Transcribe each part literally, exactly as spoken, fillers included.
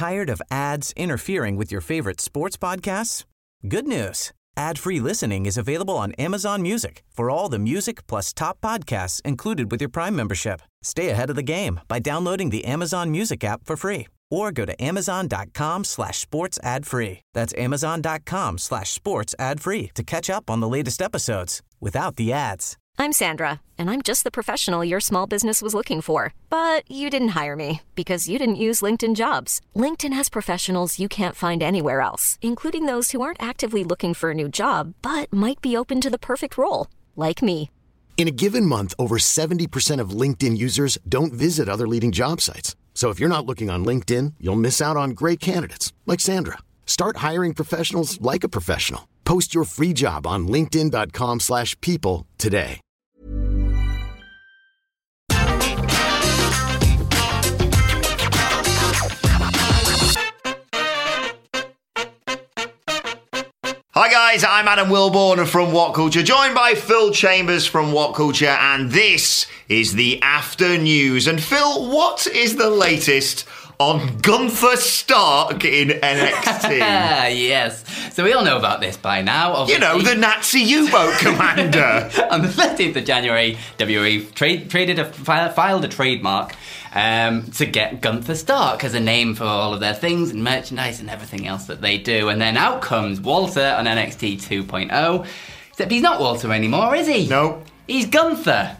Tired of ads interfering with your favorite sports podcasts? Good news. Ad-free listening is available on Amazon Music for all the music plus top podcasts included with your Prime membership. Stay ahead of the game by downloading the Amazon Music app for free or go to amazon.com slash sports ad free. That's amazon.com slash sports ad free to catch up on the latest episodes without the ads. I'm Sandra, and I'm just the professional your small business was looking for. But you didn't hire me because you didn't use LinkedIn Jobs. LinkedIn has professionals you can't find anywhere else, including those who aren't actively looking for a new job, but might be open to the perfect role, like me. In a given month, over seventy percent of LinkedIn users don't visit other leading job sites. So if you're not looking on LinkedIn, you'll miss out on great candidates like Sandra. Start hiring professionals like a professional. Post your free job on linkedin.com slash people today. Hi guys, I'm Adam Wilborn from What Culture, joined by Phil Chambers from What Culture, and this is the After News. And Phil, what is the latest on Gunther Stark in N X T? Yes. So we all know about this by now. Obviously. You know, the Nazi U-boat commander. On the thirteenth of January, W W E trade, traded a, filed a trademark um, to get Gunther Stark as a name for all of their things and merchandise and everything else that they do. And then out comes Walter on N X T two point oh. Except he's not Walter anymore, is he? No. He's Gunther.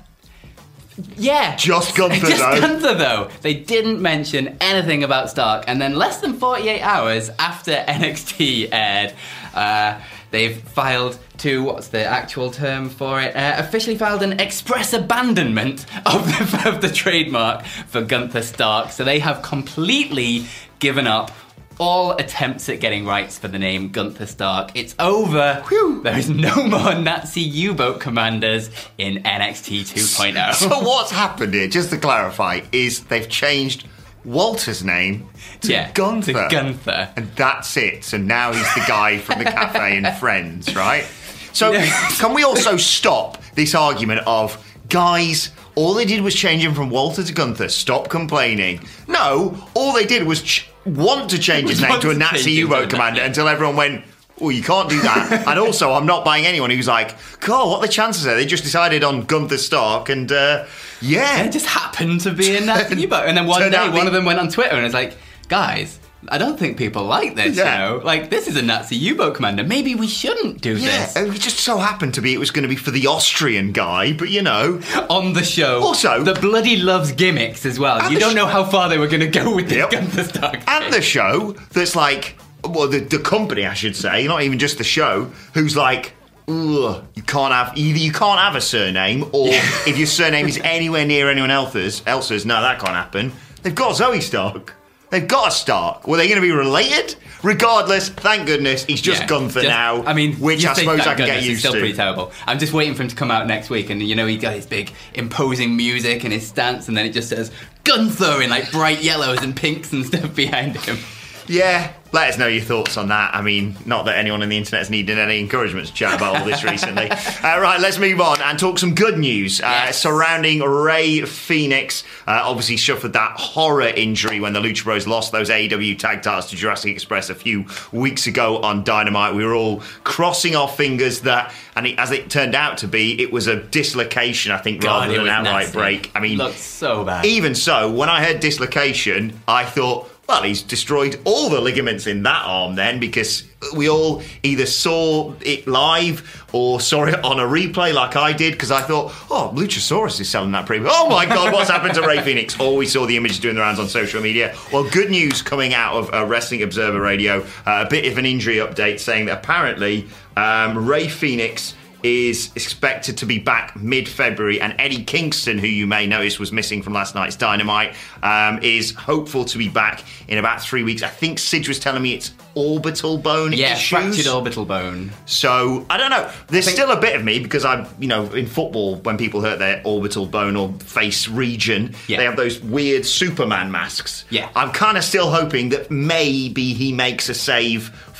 Yeah. Just Gunther, Just though. Gunther, though. They didn't mention anything about Stark. And then less than forty-eight hours after N X T aired, uh, they've filed to, what's the actual term for it? Uh, officially filed an express abandonment of the, of the trademark for Gunther Stark. So they have completely given up all attempts at getting rights for the name Gunther Stark. It's over. Whew. There is no more Nazi U-boat commanders in N X T two point oh. So what's happened here, just to clarify, is they've changed Walter's name to yeah, Gunther. To Gunther. And that's it. So now he's the guy from the cafe in Friends, right? So can we also stop this argument of, guys, all they did was change him from Walter to Gunther, stop complaining. No, all they did was ch- want to change his name to a Nazi U-boat commander until everyone went, oh, you can't do that. And also, I'm not buying anyone who's like, God, what are the chances are? They just decided on Gunther Stark and, uh, yeah. It just happened to be a Nazi U-boat. And then one day, one the- of them went on Twitter and was like, guys, I don't think people like this, yeah. you know? Like, this is a Nazi U-boat commander. Maybe we shouldn't do yeah, this. it just so happened to be it was going to be for the Austrian guy, but you know. On the show. Also. The bloody loves gimmicks as well. You don't sh- know how far they were going to go with this yep. Gunther Stark. And the show that's like, well, the, the company, I should say, not even just the show, who's like, ugh, you can't have, either you can't have a surname, or if your surname is anywhere near anyone else's, else's, no, that can't happen. They've got Zoe Stark. They've got a Stark. Were they going to be related? Regardless, thank goodness, he's just yeah, Gunther just, now. I mean, which I suppose I can get used it's still to. Pretty terrible. I'm just waiting for him to come out next week, and you know, he got his big imposing music and his stance, and then it just says Gunther in like bright yellows and pinks and stuff behind him. Yeah, let us know your thoughts on that. I mean, not that anyone on the internet's needed any encouragement to chat about all this recently. Uh, right, let's move on and talk some good news uh, yes. surrounding Rey Fenix. Uh, obviously suffered that horror injury when the Lucha Bros lost those A E W tag titles to Jurassic Express a few weeks ago on Dynamite. We were all crossing our fingers that, and it, as it turned out to be, it was a dislocation, I think, God, rather than an outright nasty. break. I mean, it looked so bad. Even so, when I heard dislocation, I thought, well, he's destroyed all the ligaments in that arm then, because we all either saw it live or saw it on a replay like I did, because I thought, oh, Luchasaurus is selling that premium. Oh my God, what's happened to Rey Fenix? Or we saw the images doing the rounds on social media. Well, good news coming out of uh, Wrestling Observer Radio, uh, a bit of an injury update saying that apparently um, Rey Fenix is expected to be back mid-February, and Eddie Kingston, who you may notice was missing from last night's Dynamite, um, is hopeful to be back in about three weeks. I think Sid was telling me it's orbital bone yeah, issues. fractured orbital bone. So, I don't know. There's still a bit of me, because I, you know, in football, when people hurt their orbital bone or face region, yeah. they have those weird Superman masks. Yeah. I'm kind of still hoping that maybe he makes a save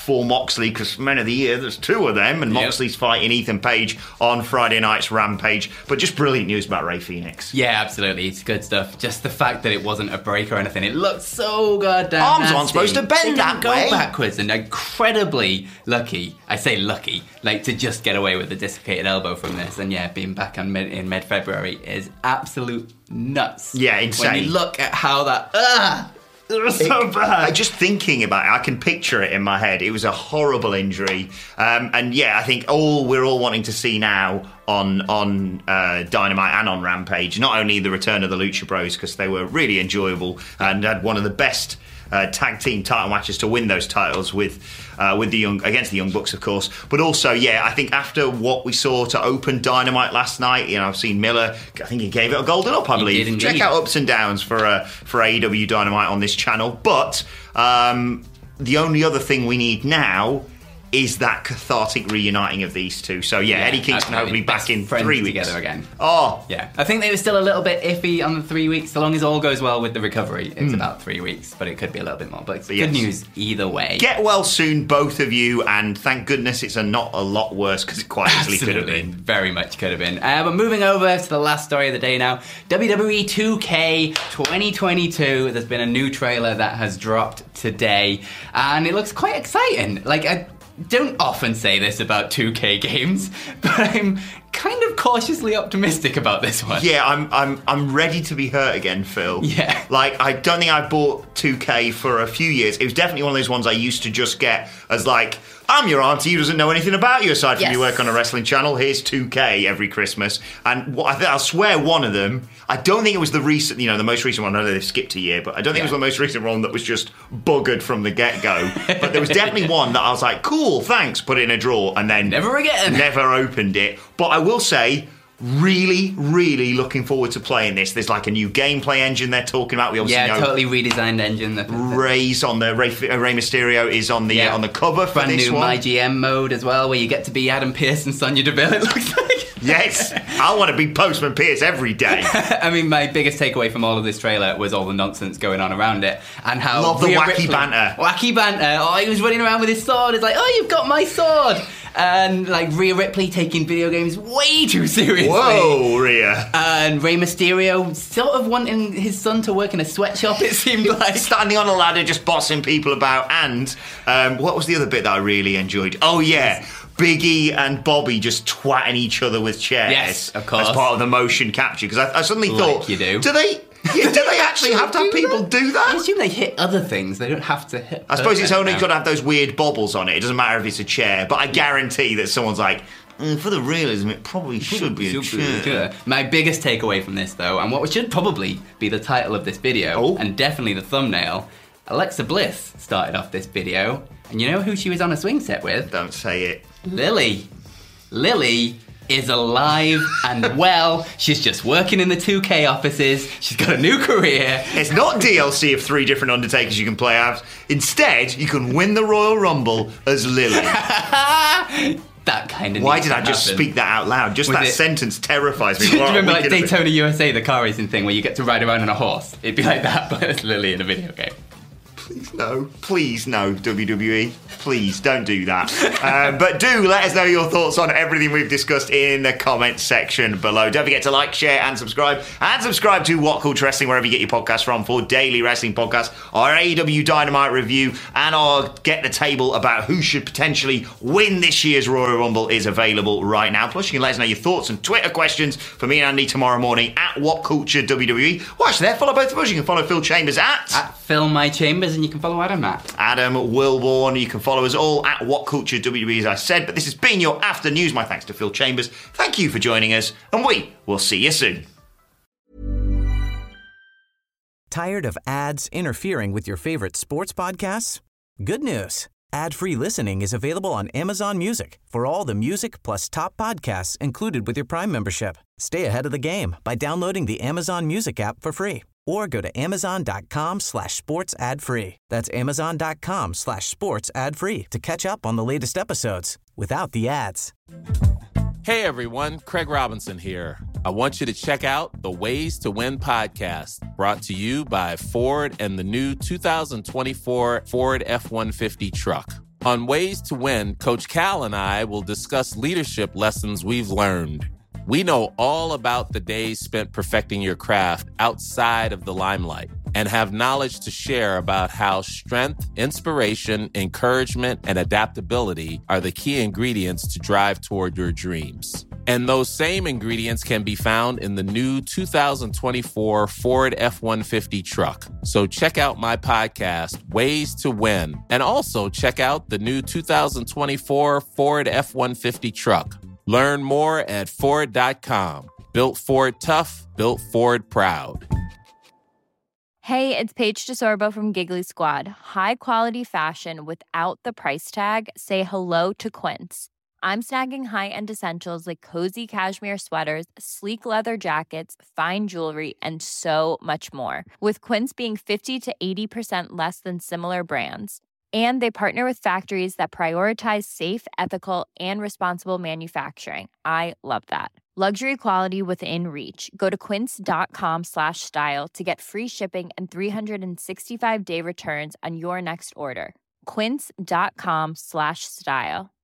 for Moxley, because Men of the Year, there's two of them, and yep. Moxley's fighting Ethan Page on Friday night's Rampage. But just brilliant news about Rey Fenix. Yeah, absolutely. It's good stuff. Just the fact that it wasn't a break or anything. It looked so goddamn Arms nasty. aren't supposed to bend they that go way. backwards, and incredibly lucky, I say lucky, like to just get away with the dislocated elbow from this. And yeah, being back on mid, in mid-February is absolute nuts. Yeah, insane. When you look at how that... Ugh, it was so it, bad. Just thinking about it, I can picture it in my head. It was a horrible injury, um, and yeah, I think all we're all wanting to see now on on uh, Dynamite and on Rampage, not only the return of the Lucha Bros, because they were really enjoyable and had one of the best uh, tag team title matches to win those titles with uh, with the young against the Young Bucks, of course. But also, yeah, I think after what we saw to open Dynamite last night, you know, I've seen Miller. I think he gave it a golden up. I He believe. did Check indeed. out Ups and Downs for uh, for A E W Dynamite on this channel. But um, the only other thing we need now is that cathartic reuniting of these two. So yeah, Yeah, Eddie Kingston hopefully back in friends three weeks together again. Oh Yeah, I think they were still a little bit iffy on the three weeks. So long as all goes well with the recovery, it's Mm. about three weeks, but it could be a little bit more. But it's But good yes. news either way. Get well soon, both of you, and thank goodness it's a not a lot worse, because it quite easily could have Absolutely, been. very much could have been. Uh, but moving over to the last story of the day now, W W E two K twenty twenty-two. There's been a new trailer that has dropped today, and it looks quite exciting. Like, I don't often say this about two K games, but I'm kind of cautiously optimistic about this one. Yeah, I'm I'm I'm ready to be hurt again, Phil. Yeah. Like, I don't think I bought two K for a few years. It was definitely one of those ones I used to just get as like, I'm your auntie who doesn't know anything about you aside from Yes. you work on a wrestling channel. Here's two K every Christmas. And what, I th- I'll swear one of them, I don't think it was the recent, you know, the most recent one. I know they've skipped a year, but I don't think Yeah. it was the most recent one that was just buggered from the get-go. But there was definitely one that I was like, cool, thanks, put it in a drawer, and then Never again. never opened it. But I will say, really, really looking forward to playing this. There's like a new gameplay engine they're talking about. We obviously Yeah, know totally redesigned engine. The, the, Ray's on the Ray, uh, Rey Mysterio is on the Yeah. uh, on the cover for brand this new one. My G M mode as well, where you get to be Adam Pearce and Sonya Deville, it looks like. Yes, I want to be Postman Pierce every day. I mean, my biggest takeaway from all of this trailer was all the nonsense going on around it, and how Love the Rhea wacky Ripley- banter. Wacky banter. Oh, he was running around with his sword. It's like, oh, you've got my sword, and like Rhea Ripley taking video games way too seriously. Whoa, Rhea. And Rey Mysterio sort of wanting his son to work in a sweatshop. It seemed like. Standing on a ladder, just bossing people about. And um, what was the other bit that I really enjoyed? Oh, yeah. Biggie and Bobby just twatting each other with chairs. Yes, of course. As part of the motion capture. Because I, I suddenly Like thought, you do. do they... Yeah, do they actually have to have Do people that? do I that? assume they hit other things. They don't have to hit. I suppose it's her only now. got to have those weird bobbles on it. It doesn't matter if it's a chair. But I guarantee that someone's like, mm, for the realism, it probably should be a chair. Sure. My biggest takeaway from this, though, and what should probably be the title of this video, Oh. and definitely the thumbnail, Alexa Bliss started off this video, and you know who she was on a swing set with? Don't say it. Lily. Lily is alive and well. She's just working in the two K offices. She's got a new career. It's not D L C of three different Undertakers you can play out. Instead, you can win the Royal Rumble as Lily. That kind of. Why needs did to I just happen. speak that out loud? Just Was that it- sentence terrifies me. Do you What a remember like wicked- Daytona U S A, the car racing thing where you get to ride around on a horse? It'd be like that, but it's Lily in a video game. Please no. Please no, W W E. Please don't do that. um, but do let us know your thoughts on everything we've discussed in the comments section below. Don't forget to like, share, and subscribe. And subscribe to What Culture Wrestling wherever you get your podcasts from for daily wrestling podcasts, our A E W Dynamite review, and our Get the Table about who should potentially win this year's Royal Rumble is available right now. Plus, you can let us know your thoughts and Twitter questions for me and Andy tomorrow morning at What Culture W W E. Watch there. Follow both of us. You can follow Phil Chambers at... At Fill My Chambers, and you can follow Adam at. Adam Wilborn. You can follow us all at What Culture W W E, as I said. But this has been your After News. My thanks to Phil Chambers. Thank you for joining us, and we will see you soon. Tired of ads interfering with your favorite sports podcasts? Good news. Ad-free listening is available on Amazon Music for all the music plus top podcasts included with your Prime membership. Stay ahead of the game by downloading the Amazon Music app for free or go to amazon.com slash sports ad free. That's amazon.com slash sports ad free to catch up on the latest episodes without the ads. Hey everyone, Craig Robinson here. I want you to check out the Ways to Win podcast, brought to you by Ford and the new two thousand twenty-four Ford F one fifty truck. On Ways to Win, Coach Cal and I will discuss leadership lessons we've learned. We know all about the days spent perfecting your craft outside of the limelight and have knowledge to share about how strength, inspiration, encouragement, and adaptability are the key ingredients to drive toward your dreams. And those same ingredients can be found in the new two thousand twenty-four Ford F one fifty truck. So check out my podcast, Ways to Win, and also check out the new two thousand twenty-four Ford F one fifty truck. Learn more at Ford dot com. Built Ford tough, built Ford proud. Hey, it's Paige DeSorbo from Giggly Squad. High quality fashion without the price tag. Say hello to Quince. I'm snagging high-end essentials like cozy cashmere sweaters, sleek leather jackets, fine jewelry, and so much more. With Quince being fifty to eighty percent less than similar brands. And they partner with factories that prioritize safe, ethical, and responsible manufacturing. I love that. Luxury quality within reach. Go to quince.com slash style to get free shipping and three sixty-five day returns on your next order. Quince.com slash style.